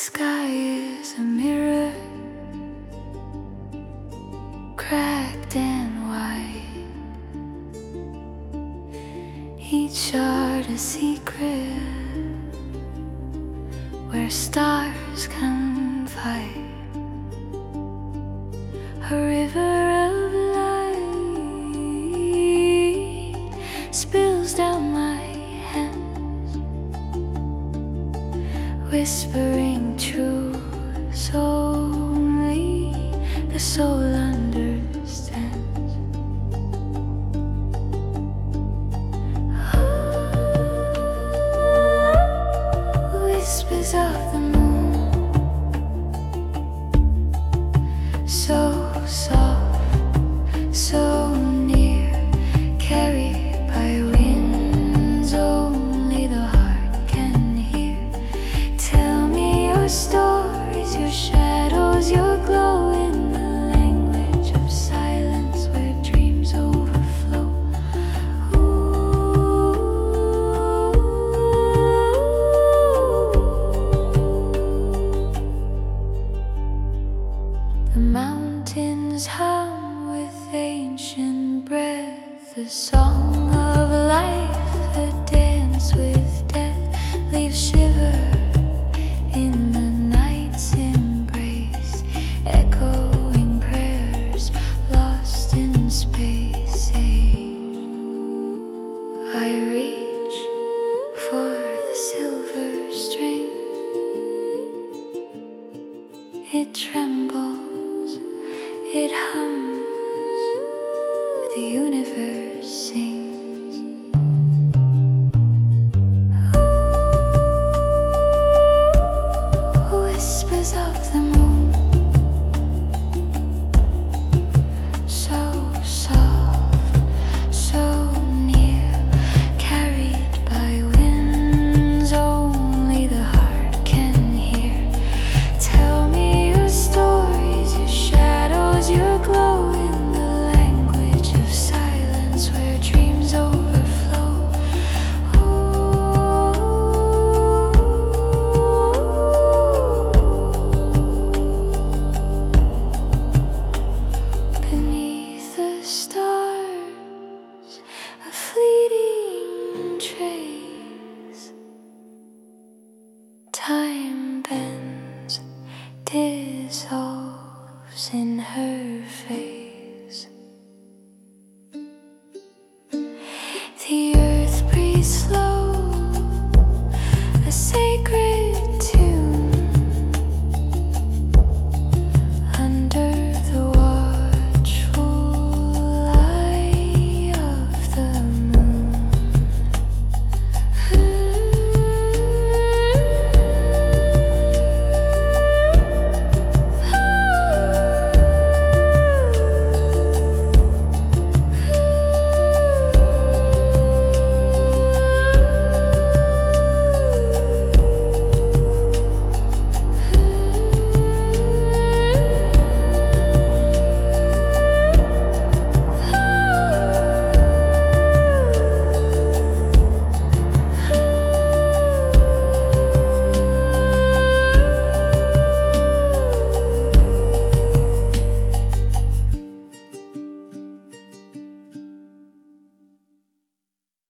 sky is a mirror, cracked and white, each art a secret where stars confide. A river of light spills down my hands, whispering truths only the soul understands. Whispers of the moon, so soft, so near, carried by winds only the heart can hear. Tell me your stories, your shadows, your glow, in the language of silence where dreams overflow. The mountains hum with ancient breath, the song of life, a dance with death, leaves shiver in the night's embrace, echoing prayers lost in space. I reach for the silver string, it trembles, it hums, the universe sings. Whispers of the moon, so soft, so near, carried by winds only the heart can hear. Tell me your stories, your shadows, your glow, in the language of silence where dreams overflow. Beneath the stars, a fleeting trace. Time bends, dissolves in her